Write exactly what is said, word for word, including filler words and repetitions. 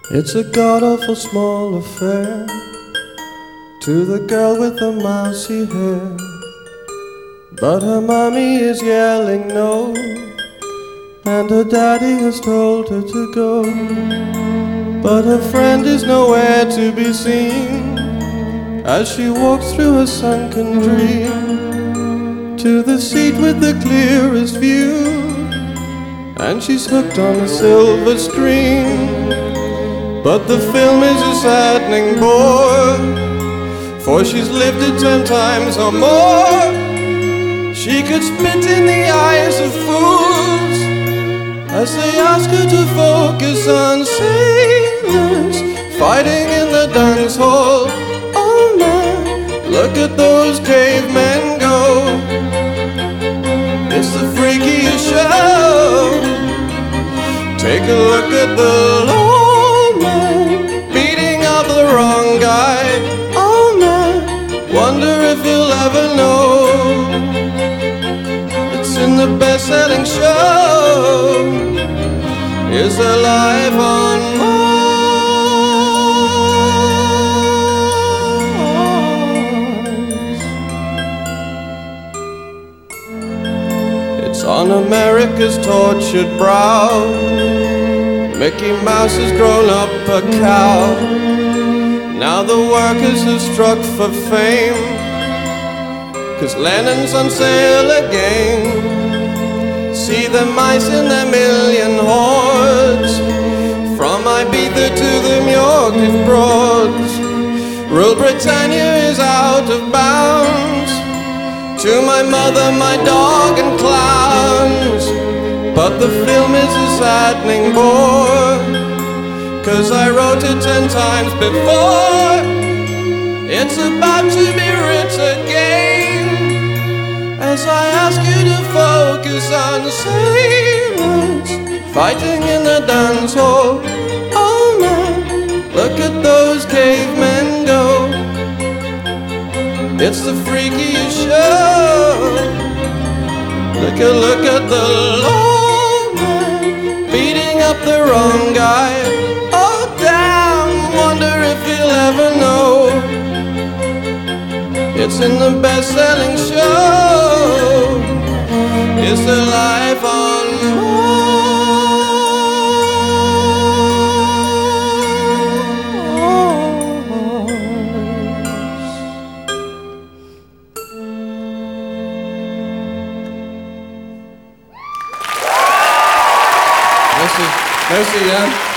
It's a god-awful small affair to the girl with the mousy hair, but her mommy is yelling no, and her daddy has told her to go. But her friend is nowhere to be seen as she walks through her sunken dream to the seat with the clearest view, and she's hooked on a silver screen. But the film is a saddening bore, for she's lived it ten times or more. She could spit in the eyes of fools as they ask her to focus on sailors fighting in the dance hall. Oh man, look at those cavemen go. It's the freakiest show. Take a look at the lone man beating up the wrong guy. Oh man, wonder if he'll ever know. It's in the best-selling show. Is there life on Mars? It's on America's tortured brow. Mickey Mouse has grown up a cow. Now the workers have struck for fame, 'cause Lennon's on sale again. See the mice in their million hordes, from Ibiza to the Muir Broads. Rule Britannia is out of bounds, to my mother, my dog and clowns. But the film is a saddening bore, 'cause I wrote it ten times before. It's about to be written again, as I ask you to focus on sailors fighting in the dance hall. Oh man, look at those cavemen go. It's the freakiest show. Look at, look at the lone man beating up the wrong guy. Oh damn, wonder if he'll ever know. It's in the best-selling show. Is there life on Mars? Merci, merci, hein?